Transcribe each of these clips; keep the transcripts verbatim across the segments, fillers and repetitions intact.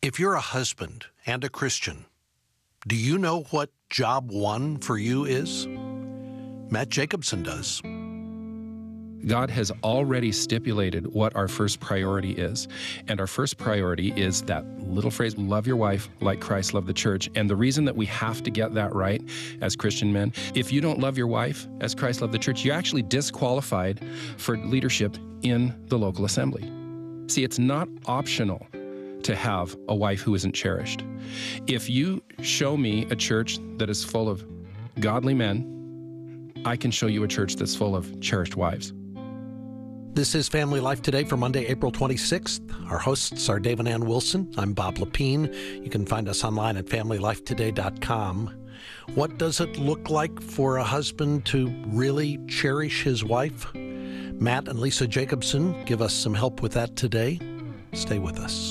If you're a husband and a Christian, do you know what job one for you is? Matt Jacobson does. God has already stipulated what our first priority is. And our first priority is that little phrase, love your wife like Christ loved the church. And the reason that we have to get that right as Christian men, if you don't love your wife as Christ loved the church, you're actually disqualified for leadership in the local assembly. See, it's not optional to have a wife who isn't cherished. If you show me a church that is full of godly men, I can show you a church that's full of cherished wives. This is Family Life Today for Monday, April twenty-sixth. Our hosts are Dave and Ann Wilson. I'm Bob Lepine. You can find us online at family life today dot com. What does it look like for a husband to really cherish his wife? Matt and Lisa Jacobson give us some help with that today. Stay with us.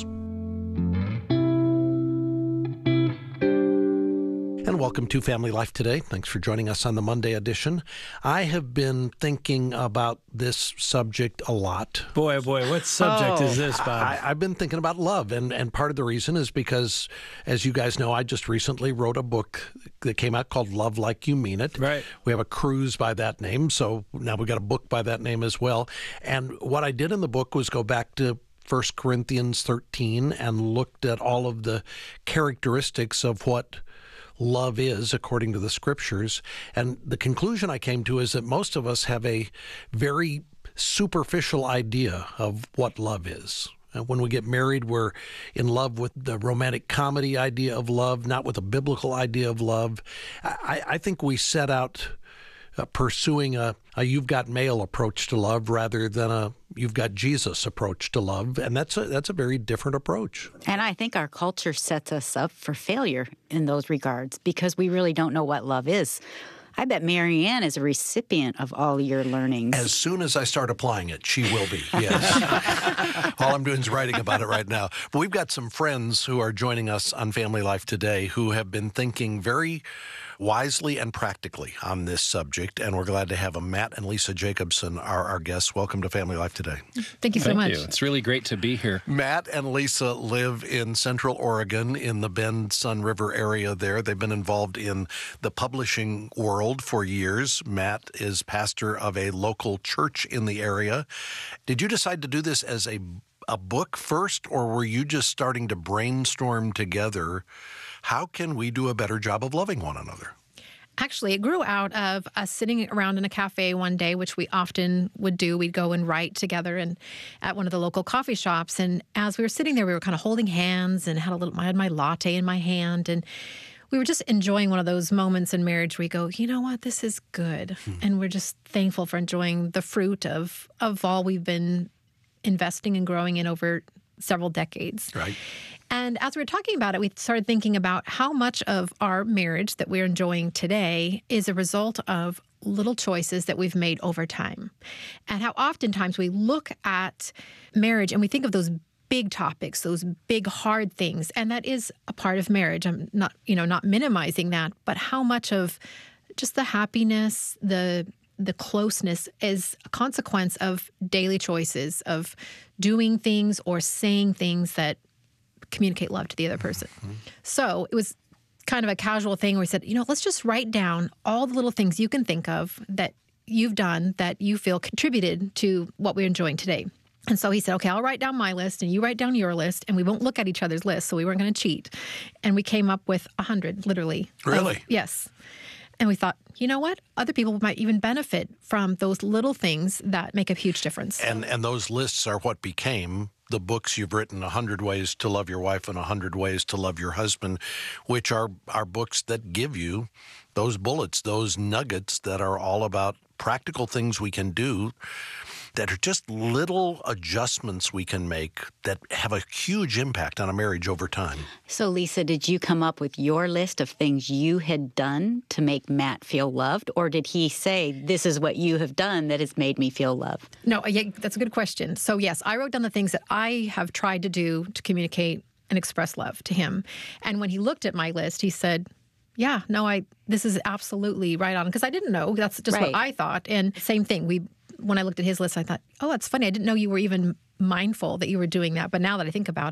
And welcome to Family Life Today. Thanks for joining us on the Monday edition. I have been thinking about this subject a lot. Boy, oh boy, what subject oh, is this, Bob? I, I've been thinking about love, and, and part of the reason is because, as you guys know, I just recently wrote a book that came out called Love Like You Mean It. Right. We have a cruise by that name, so now we've got a book by that name as well. And what I did in the book was go back to First Corinthians thirteen and looked at all of the characteristics of what love is according to the scriptures. And the conclusion I came to is that most of us have a very superficial idea of what love is. And when we get married, we're in love with the romantic comedy idea of love, not with a biblical idea of love. I, I think we set out uh, pursuing a, a you've got mail approach to love rather than a you've got Jesus approach to love. And that's a, that's a very different approach. And I think our culture sets us up for failure in those regards because we really don't know what love is. I bet Mary Ann is a recipient of all your learnings. As soon as I start applying it, she will be, yes. All I'm doing is writing about it right now. But we've got some friends who are joining us on Family Life Today who have been thinking very wisely and practically on this subject, and we're glad to have them. Matt and Lisa Jacobson are our guests. Welcome to Family Life Today. Thank you so Thank much. you. It's really great to be here. Matt and Lisa live in Central Oregon in the Bend Sun River area there. They've been involved in the publishing world for years. Matt is pastor of a local church in the area. Did you decide to do this as a, a book first, or were you just starting to brainstorm together? How can we do a better job of loving one another? Actually, it grew out of us sitting around in a cafe one day, which we often would do. We'd go and write together and at one of the local coffee shops. And as we were sitting there, we were kind of holding hands and had a little, I had my latte in my hand. And we were just enjoying one of those moments in marriage where we go, you know what, this is good. Hmm. And we're just thankful for enjoying the fruit of, of all we've been investing and growing in over several decades. Right. And as we were talking about it, we started thinking about how much of our marriage that we're enjoying today is a result of little choices that we've made over time. And how oftentimes we look at marriage and we think of those big topics, those big hard things, and that is a part of marriage. I'm not, you know, not minimizing that, but how much of just the happiness, the the closeness is a consequence of daily choices, of doing things or saying things that communicate love to the other person. Mm-hmm. So it was kind of a casual thing where we said, you know, let's just write down all the little things you can think of that you've done that you feel contributed to what we're enjoying today. And so he said, okay, I'll write down my list and you write down your list, and we won't look at each other's list, so we weren't going to cheat. And we came up with a hundred, literally. Really? Um, yes. And we thought, you know what? Other people might even benefit from those little things that make a huge difference. And and those lists are what became the books you've written, one hundred Ways to Love Your Wife and one hundred Ways to Love Your Husband, which are, are books that give you those bullets, those nuggets that are all about practical things we can do that are just little adjustments we can make that have a huge impact on a marriage over time. So, Lisa, did you come up with your list of things you had done to make Matt feel loved? Or did he say, this is what you have done that has made me feel loved? No, yeah, that's a good question. So, yes, I wrote down the things that I have tried to do to communicate and express love to him. And when he looked at my list, he said, yeah, no, I. this is absolutely right on. Because I didn't know. That's just right. what I thought. And same thing. We, when I looked at his list, I thought, oh, that's funny. I didn't know you were even mindful that you were doing that. But now that I think about it,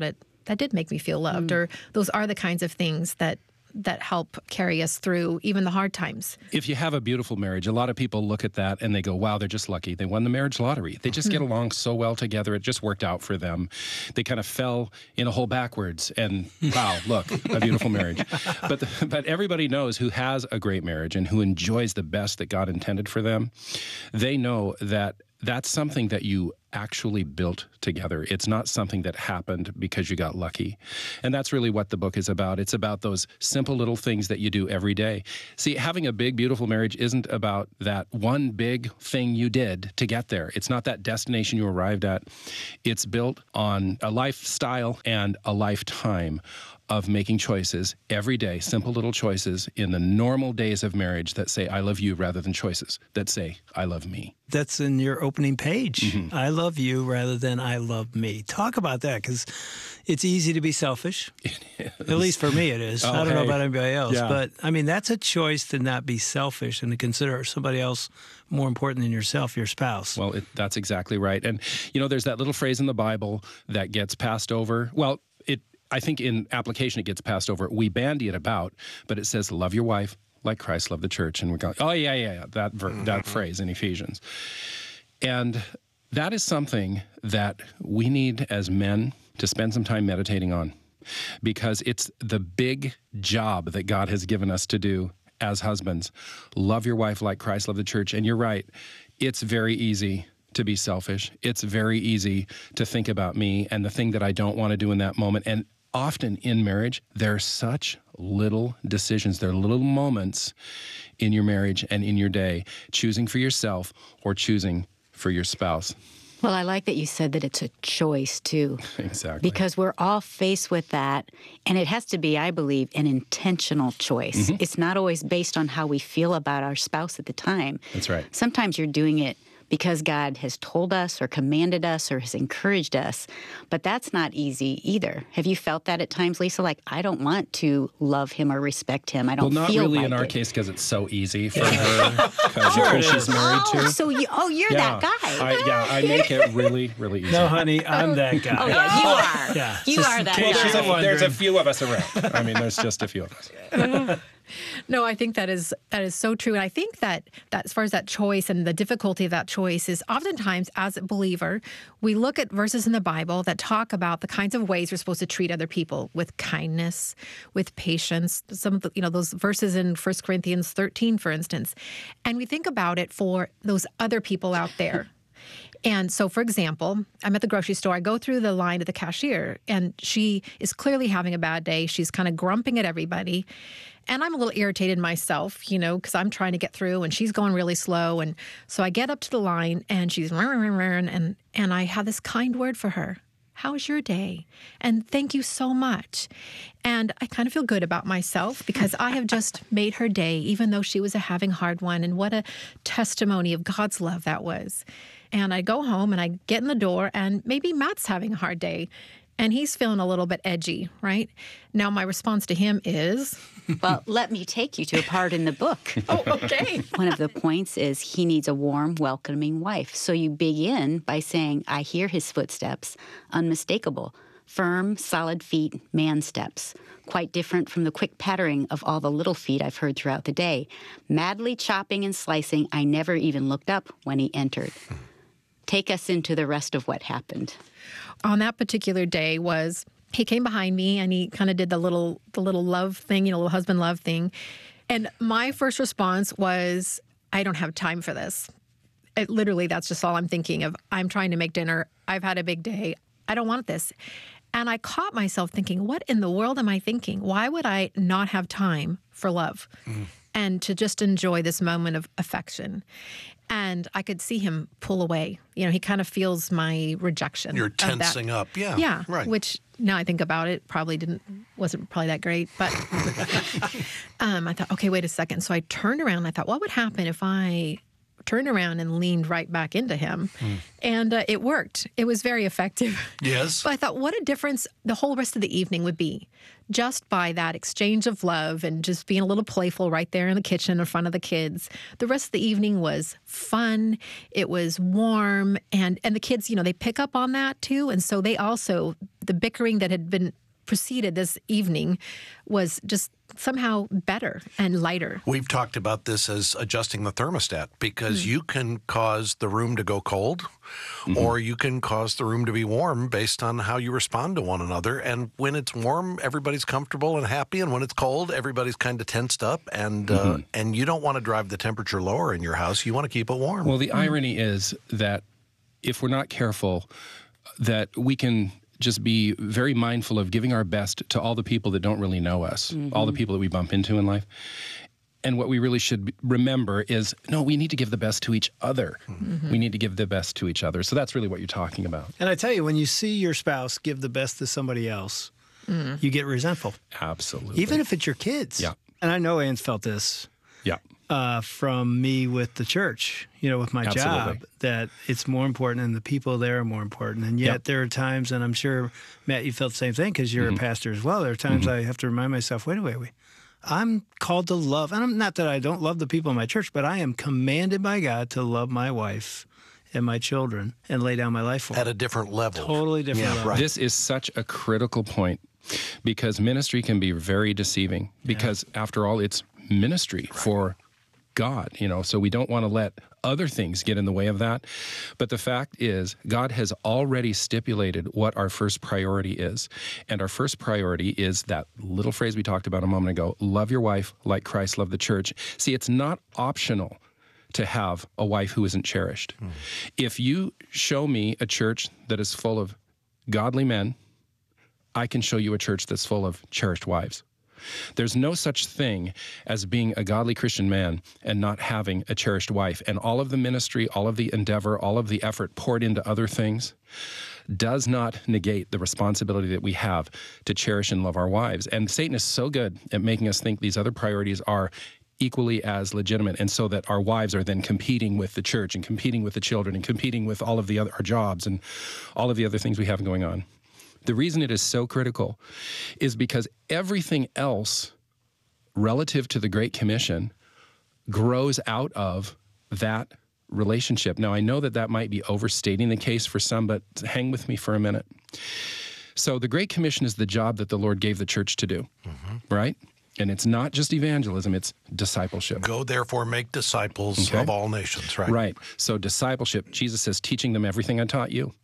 that did make me feel loved, mm. or those are the kinds of things that that help carry us through even the hard times. If you have a beautiful marriage, a lot of people look at that and they go, wow, they're just lucky. They won the marriage lottery. They just get along so well together. It just worked out for them. They kind of fell in a hole backwards and wow, look, a beautiful marriage. But the, but everybody knows who has a great marriage and who enjoys the best that God intended for them. They know that that's something that you actually built together. It's not something that happened because you got lucky. And that's really what the book is about. It's about those simple little things that you do every day. See, having a big, beautiful marriage isn't about that one big thing you did to get there. It's not that destination you arrived at. It's built on a lifestyle and a lifetime of making choices every day, simple little choices in the normal days of marriage that say, I love you, rather than choices that say, I love me. That's in your opening page. Mm-hmm. I love you rather than I love me. Talk about that, because it's easy to be selfish. It is. At least for me it is. Oh, I don't hey. know about anybody else. Yeah. But, I mean, that's a choice to not be selfish and to consider somebody else more important than yourself, your spouse. Well, it, that's exactly right. And, you know, there's that little phrase in the Bible that gets passed over. Well, it I think in application it gets passed over. We bandy it about, but it says, love your wife like Christ loved the church. And we're going, oh, yeah, yeah, yeah, that, ver- mm-hmm. that phrase in Ephesians. And that is something that we need as men to spend some time meditating on, because it's the big job that God has given us to do as husbands. Love your wife like Christ loved the church. And you're right, it's very easy to be selfish. It's very easy to think about me and the thing that I don't want to do in that moment. And often in marriage, there are such little decisions. There are little moments in your marriage and in your day, choosing for yourself or choosing for your spouse. Well, I like that you said that it's a choice, too. Exactly. Because we're all faced with that, and it has to be, I believe, an intentional choice. Mm-hmm. It's not always based on how we feel about our spouse at the time. That's right. Sometimes you're doing it because God has told us or commanded us or has encouraged us. But that's not easy either. Have you felt that at times, Lisa? Like, I don't want to love him or respect him. I don't well, not feel really like in our it. case, because it's so easy for her, because sure she's married oh, to. So you, oh, you're yeah, that guy. I, yeah, I make it really, really easy. No, honey, I'm that guy. Oh, yeah, you are. Yeah. You Just are in that case guy. you're There's a, there's a few of us around. I mean, there's just a few of us. No, I think that is that is so true. And I think that, that as far as that choice and the difficulty of that choice is oftentimes as a believer, we look at verses in the Bible that talk about the kinds of ways we're supposed to treat other people, with kindness, with patience. Some of the, you know, those verses in First Corinthians thirteen, for instance. And we think about it for those other people out there. And so, for example, I'm at the grocery store. I go through the line at the cashier, and she is clearly having a bad day. She's kind of grumping at everybody. And I'm a little irritated myself, you know, because I'm trying to get through, and she's going really slow. And so I get up to the line, and she's and and I have this kind word for her. How's your day? And thank you so much. And I kind of feel good about myself because I have just made her day, even though she was a having a hard one. And what a testimony of God's love that was. And I go home and I get in the door, and maybe Matt's having a hard day and he's feeling a little bit edgy, right? Now, my response to him is... Well, let me take you to a part in the book. Oh, okay. One of the points is he needs a warm, welcoming wife. So you begin by saying, I hear his footsteps, unmistakable, firm, solid feet, man steps, quite different from the quick pattering of all the little feet I've heard throughout the day. Madly chopping and slicing, I never even looked up when he entered. Take us into the rest of what happened. On that particular day was he came behind me and he kind of did the little the little love thing, you know, little husband love thing. And my first response was, I don't have time for this. It, literally, that's just all I'm thinking of. I'm trying to make dinner. I've had a big day. I don't want this. And I caught myself thinking, what in the world am I thinking? Why would I not have time for love mm. and to just enjoy this moment of affection? And I could see him pull away. You know, he kind of feels my rejection. You're tensing up. Yeah. Yeah. Right. Which now I think about it, probably didn't, wasn't probably that great. But um, I thought, okay, wait a second. So I turned around and I thought, what would happen if I turned around and leaned right back into him. Mm. And uh, it worked. It was very effective. Yes. But I thought, what a difference the whole rest of the evening would be just by that exchange of love and just being a little playful right there in the kitchen in front of the kids. The rest of the evening was fun. It was warm. And, and the kids, you know, they pick up on that too. And so they also, the bickering that had been preceded this evening was just somehow better and lighter. We've talked about this as adjusting the thermostat because mm. you can cause the room to go cold mm-hmm. or you can cause the room to be warm based on how you respond to one another. And when it's warm, everybody's comfortable and happy. And when it's cold, everybody's kind of tensed up. And mm-hmm. uh, and you don't want to drive the temperature lower in your house. You want to keep it warm. Well, the mm. irony is that if we're not careful, that we can just be very mindful of giving our best to all the people that don't really know us, mm-hmm. all the people that we bump into in life. And what we really should remember is, no, we need to give the best to each other. Mm-hmm. We need to give the best to each other. So that's really what you're talking about. And I tell you, when you see your spouse give the best to somebody else, mm. you get resentful. Absolutely. Even if it's your kids. Yeah. And I know Ann's felt this. Yeah. Uh, from me with the church, you know, with my Absolutely. job, that it's more important and the people there are more important. And yet yep. there are times, and I'm sure, Matt, you felt the same thing because you're mm-hmm. a pastor as well. There are times mm-hmm. I have to remind myself, wait, wait, wait. I'm called to love. And I'm not that I don't love the people in my church, but I am commanded by God to love my wife and my children and lay down my life for them. At a different level. Totally different yeah, level. Right. This is such a critical point because ministry can be very deceiving because yeah. after all, it's ministry right. for God, you know, so we don't want to let other things get in the way of that. But the fact is, God has already stipulated what our first priority is. And our first priority is that little phrase we talked about a moment ago, love your wife like Christ loved the church. See, it's not optional to have a wife who isn't cherished. Mm. If you show me a church that is full of godly men, I can show you a church that's full of cherished wives. There's no such thing as being a godly Christian man and not having a cherished wife. And all of the ministry, all of the endeavor, all of the effort poured into other things does not negate the responsibility that we have to cherish and love our wives. And Satan is so good at making us think these other priorities are equally as legitimate, and so that our wives are then competing with the church and competing with the children and competing with all of the other our jobs and all of the other things we have going on. The reason it is so critical is because everything else relative to the Great Commission grows out of that relationship. Now, I know that that might be overstating the case for some, but hang with me for a minute. So the Great Commission is the job that the Lord gave the church to do, mm-hmm. right? And it's not just evangelism, it's discipleship. Go, therefore, make disciples okay. of all nations, right? Right. So discipleship, Jesus says, teaching them everything I taught you.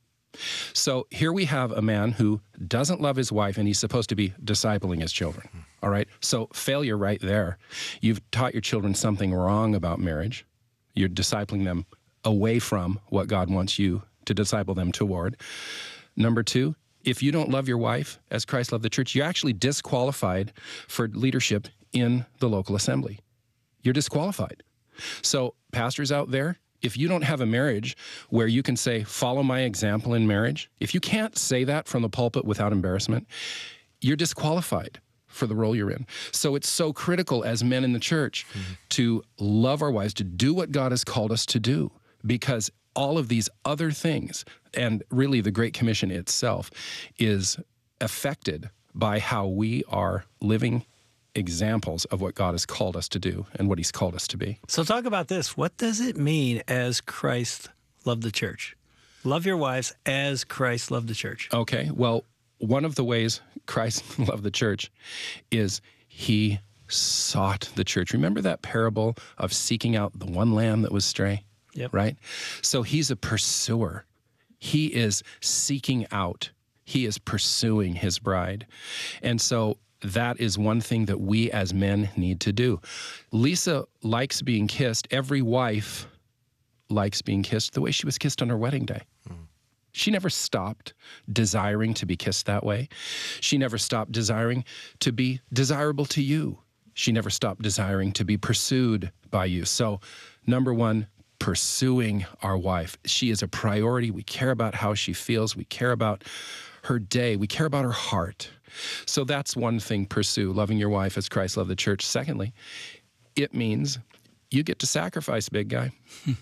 So here we have a man who doesn't love his wife, and he's supposed to be discipling his children. All right? So failure right there. You've taught your children something wrong about marriage. You're discipling them away from what God wants you to disciple them toward. Number two, if you don't love your wife as Christ loved the church, you're actually disqualified for leadership in the local assembly. You're disqualified. So pastors out there, if you don't have a marriage where you can say, follow my example in marriage, if you can't say that from the pulpit without embarrassment, you're disqualified for the role you're in. So it's so critical as men in the church mm-hmm. to love our wives, to do what God has called us to do, because all of these other things, and really the Great Commission itself, is affected by how we are living examples of what God has called us to do and what he's called us to be. So talk about this. What does it mean as Christ loved the church? Love your wives as Christ loved the church. Okay, well, one of the ways Christ loved the church is he sought the church. Remember that parable of seeking out the one lamb that was stray? Yep. Right? So he's a pursuer. He is seeking out. He is pursuing his bride. And so that is one thing that we as men need to do. Lisa likes being kissed. Every wife likes being kissed the way she was kissed on her wedding day. Mm. She never stopped desiring to be kissed that way. She never stopped desiring to be desirable to you. She never stopped desiring to be pursued by you. So, number one, pursuing our wife. She is a priority. We care about how she feels. We care about her day. We care about her heart. So that's one thing, pursue, loving your wife as Christ loved the church. Secondly, it means you get to sacrifice, big guy.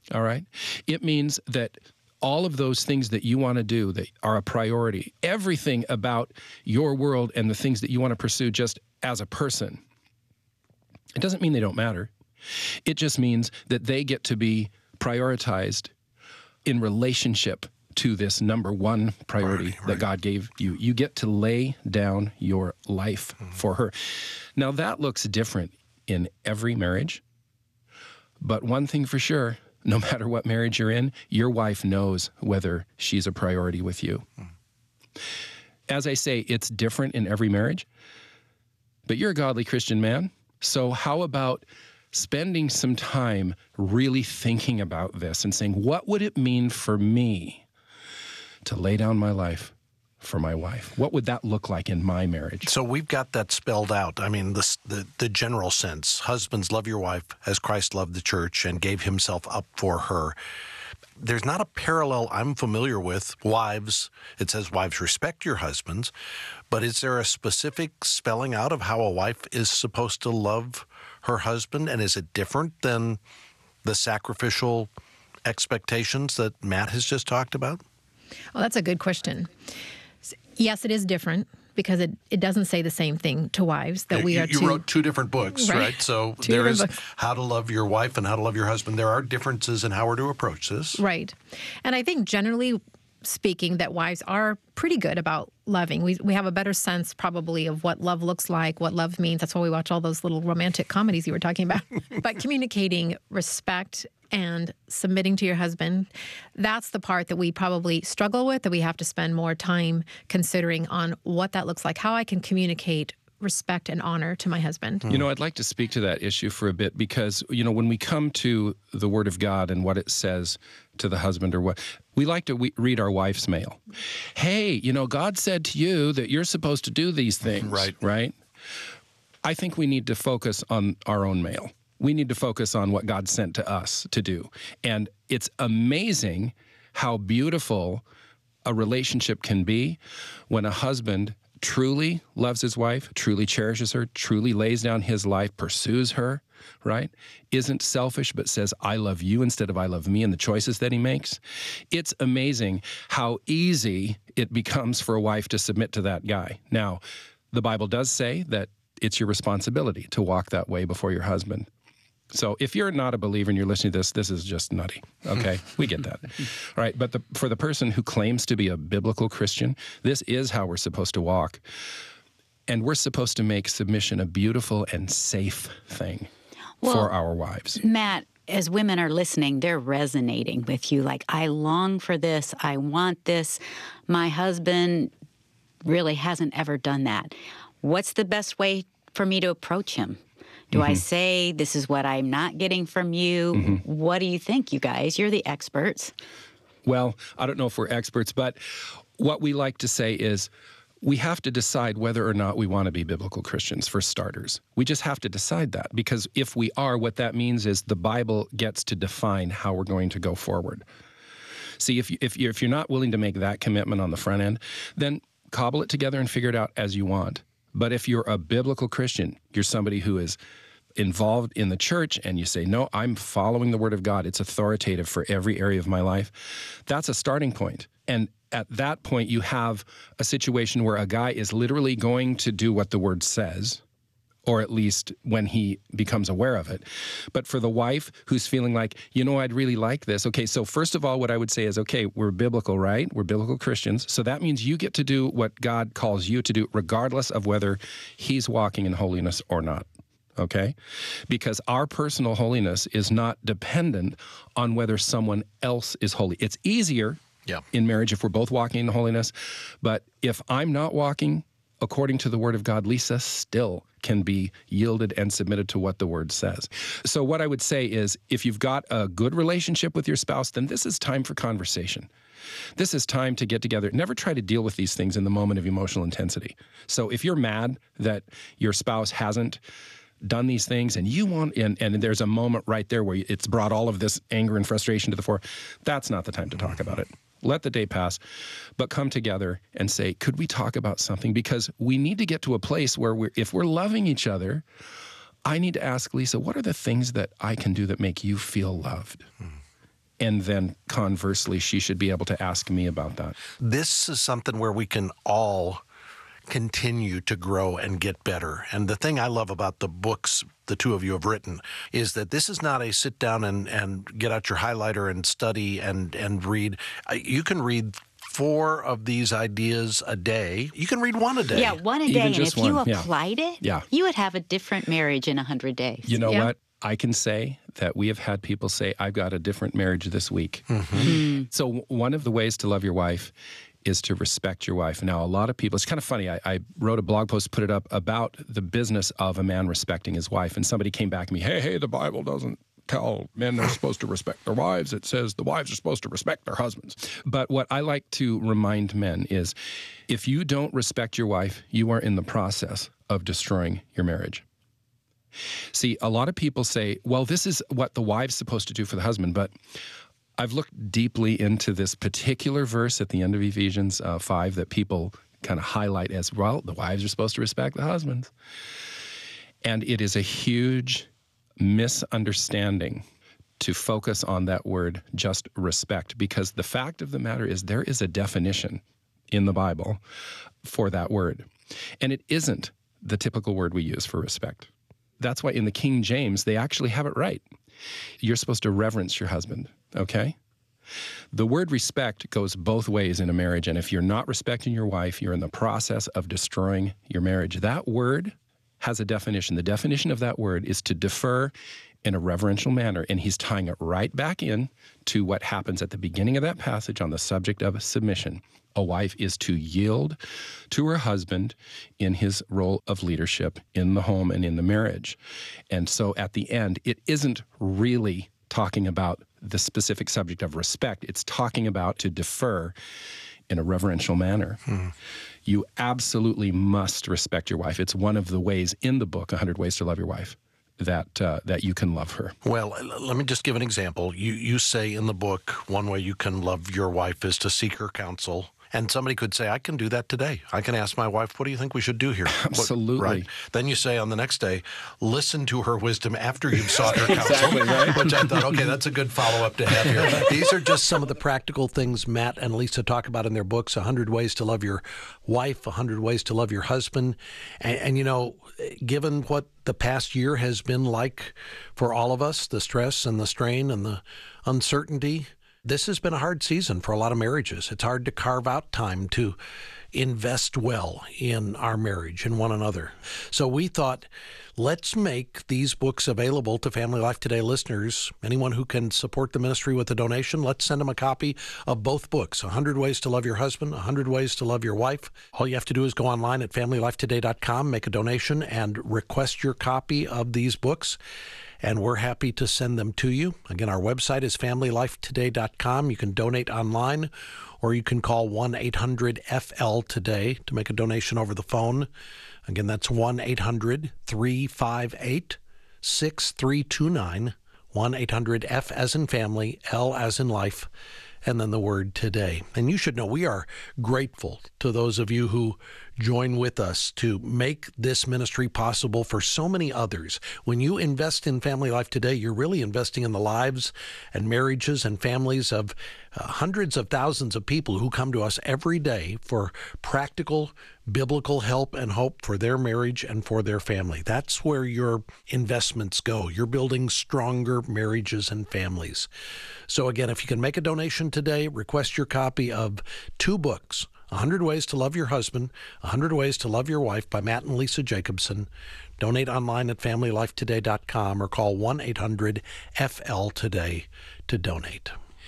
All right? It means that all of those things that you want to do that are a priority, everything about your world and the things that you want to pursue just as a person, it doesn't mean they don't matter. It just means that they get to be prioritized in relationship to this number one priority right, right. that God gave you. You get to lay down your life mm-hmm. for her. Now, that looks different in every marriage, but one thing for sure, no matter what marriage you're in, your wife knows whether she's a priority with you. Mm-hmm. As I say, it's different in every marriage, but you're a godly Christian man, so how about spending some time really thinking about this and saying, what would it mean for me to lay down my life for my wife? What would that look like in my marriage? So we've got that spelled out. I mean, the, the, the general sense. Husbands, love your wife as Christ loved the church and gave himself up for her. There's not a parallel I'm familiar with. Wives, it says wives respect your husbands, but is there a specific spelling out of how a wife is supposed to love her husband? And is it different than the sacrificial expectations that Matt has just talked about? Well, that's a good question. Yes, it is different because it, it doesn't say the same thing to wives that we you, are You to, wrote two different books, right? right? So two there is books. How to Love Your Wife and How to Love Your Husband. There are differences in how we're to approach this. Right. And I think generally speaking that wives are pretty good about loving. We we have a better sense probably of what love looks like, what love means. That's why we watch all those little romantic comedies you were talking about. But communicating respect and submitting to your husband, that's the part that we probably struggle with, that we have to spend more time considering on what that looks like, how I can communicate respect and honor to my husband. You know, I'd like to speak to that issue for a bit because, you know, when we come to the Word of God and what it says to the husband or what, we like to we, read our wife's mail. Hey, you know, God said to you that you're supposed to do these things. Right. Right? I think we need to focus on our own mail. We need to focus on what God sent to us to do. And it's amazing how beautiful a relationship can be when a husband truly loves his wife, truly cherishes her, truly lays down his life, pursues her, right? Isn't selfish, but says, I love you instead of I love me, and the choices that he makes. It's amazing how easy it becomes for a wife to submit to that guy. Now, the Bible does say that it's your responsibility to walk that way before your husband. So if you're not a believer and you're listening to this, this is just nutty. Okay, we get that. All right, but the, for the person who claims to be a biblical Christian, this is how we're supposed to walk. And we're supposed to make submission a beautiful and safe thing well, for our wives. Matt, as women are listening, they're resonating with you. Like, I long for this. I want this. My husband really hasn't ever done that. What's the best way for me to approach him? Do mm-hmm. I say, this is what I'm not getting from you? Mm-hmm. What do you think, you guys? You're the experts. Well, I don't know if we're experts, but what we like to say is we have to decide whether or not we want to be biblical Christians, for starters. We just have to decide that, because if we are, what that means is the Bible gets to define how we're going to go forward. See, if, you, if, you're, if you're not willing to make that commitment on the front end, then cobble it together and figure it out as you want. But if you're a biblical Christian, you're somebody who is involved in the church and you say, no, I'm following the Word of God. It's authoritative for every area of my life. That's a starting point. And at that point, you have a situation where a guy is literally going to do what the Word says, or at least when he becomes aware of it. But for the wife who's feeling like, you know, I'd really like this. Okay, so first of all, what I would say is, okay, we're biblical, right? We're biblical Christians. So that means you get to do what God calls you to do, regardless of whether he's walking in holiness or not. Okay? Because our personal holiness is not dependent on whether someone else is holy. It's easier yeah. in marriage if we're both walking in holiness. But if I'm not walking according to the Word of God, Lisa still can be yielded and submitted to what the Word says. So what I would say is, if you've got a good relationship with your spouse, then this is time for conversation. This is time to get together. Never try to deal with these things in the moment of emotional intensity. So if you're mad that your spouse hasn't done these things and you want, and, and there's a moment right there where it's brought all of this anger and frustration to the fore, that's not the time to talk about it. Let the day pass, but come together and say, could we talk about something? Because we need to get to a place where we're, if we're loving each other, I need to ask Lisa, what are the things that I can do that make you feel loved? And then conversely, she should be able to ask me about that. This is something where we can all continue to grow and get better. And the thing I love about the books the two of you have written is that this is not a sit down and, and get out your highlighter and study and, and read. You can read four of these ideas a day. You can read one a day. Yeah, one a Even day. And just if you one, yeah. applied it, Yeah. you would have a different marriage in one hundred days. You know Yeah. what? I can say that we have had people say, I've got a different marriage this week. Mm-hmm. So w- one of the ways to love your wife is to respect your wife. Now, a lot of people, it's kind of funny. I, I wrote a blog post, put it up about the business of a man respecting his wife. And somebody came back to me, hey, hey, the Bible doesn't tell men they're supposed to respect their wives. It says the wives are supposed to respect their husbands. But what I like to remind men is if you don't respect your wife, you are in the process of destroying your marriage. See, a lot of people say, well, this is what the wife's supposed to do for the husband. But I've looked deeply into this particular verse at the end of Ephesians uh, five that people kind of highlight as, well, the wives are supposed to respect the husbands. And it is a huge misunderstanding to focus on that word, just respect, because the fact of the matter is there is a definition in the Bible for that word. And it isn't the typical word we use for respect. That's why in the King James, they actually have it right. You're supposed to reverence your husband, okay? The word respect goes both ways in a marriage, and if you're not respecting your wife, you're in the process of destroying your marriage. That word has a definition. The definition of that word is to defer in a reverential manner, and he's tying it right back in to what happens at the beginning of that passage on the subject of submission. A wife is to yield to her husband in his role of leadership in the home and in the marriage. And so at the end, it isn't really talking about the specific subject of respect. It's talking about to defer in a reverential manner. Hmm. You absolutely must respect your wife. It's one of the ways in the book, one hundred Ways to Love Your Wife, that uh, that you can love her. Well, let me just give an example. You you say in the book, one way you can love your wife is to seek her counsel. And somebody could say, I can do that today. I can ask my wife, what do you think we should do here? Absolutely. What, right? Then you say on the next day, listen to her wisdom after you've sought her counsel. Exactly, right? Which I thought, okay, that's a good follow-up to have here. These are just some of the practical things Matt and Lisa talk about in their books, one hundred Ways to Love Your Wife, one hundred Ways to Love Your Husband. And, and you know, given what the past year has been like for all of us, the stress and the strain and the uncertainty, this has been a hard season for a lot of marriages. It's hard to carve out time to invest well in our marriage and one another. So we thought, let's make these books available to Family Life Today listeners. Anyone who can support the ministry with a donation, let's send them a copy of both books, one hundred Ways to Love Your Husband, one hundred Ways to Love Your Wife. All you have to do is go online at family life today dot com, make a donation, and request your copy of these books. And we're happy to send them to you. Again, our website is family life today dot com. You can donate online, or you can call one eight hundred F L today to make a donation over the phone. Again, that's one eight hundred three five eight six three two nine, one eight hundred F as in family, L as in life, and then the word today. And you should know we are grateful to those of you who join with us to make this ministry possible for so many others. When you invest in Family Life Today, you're really investing in the lives and marriages and families of uh, hundreds of thousands of people who come to us every day for practical biblical help and hope for their marriage and for their family. That's where your investments go. You're building stronger marriages and families. So again, if you can make a donation today, request your copy of two books, one hundred Ways to Love Your Husband, one hundred Ways to Love Your Wife by Matt and Lisa Jacobson. Donate online at family life today dot com or call one eight hundred F L today to donate.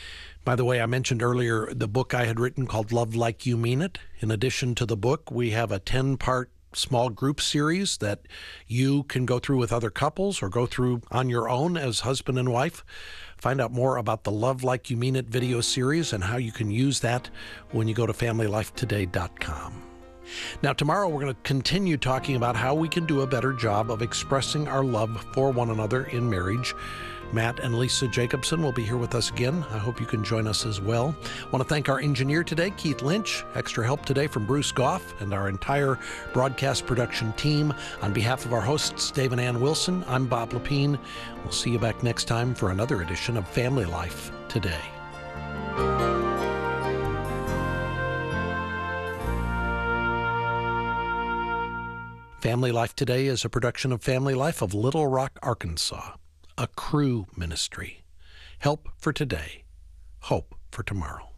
By the way, I mentioned earlier the book I had written called Love Like You Mean It. In addition to the book, we have a ten-part small group series that you can go through with other couples or go through on your own as husband and wife. Find out more about the Love Like You Mean It video series and how you can use that when you go to family life today dot com. Now, tomorrow we're going to continue talking about how we can do a better job of expressing our love for one another in marriage. Matt and Lisa Jacobson will be here with us again. I hope you can join us as well. I want to thank our engineer today, Keith Lynch. Extra help today from Bruce Goff and our entire broadcast production team. On behalf of our hosts, Dave and Ann Wilson, I'm Bob Lepine. We'll see you back next time for another edition of Family Life Today. Family Life Today is a production of Family Life of Little Rock, Arkansas, a Cru ministry. Help for today, hope for tomorrow.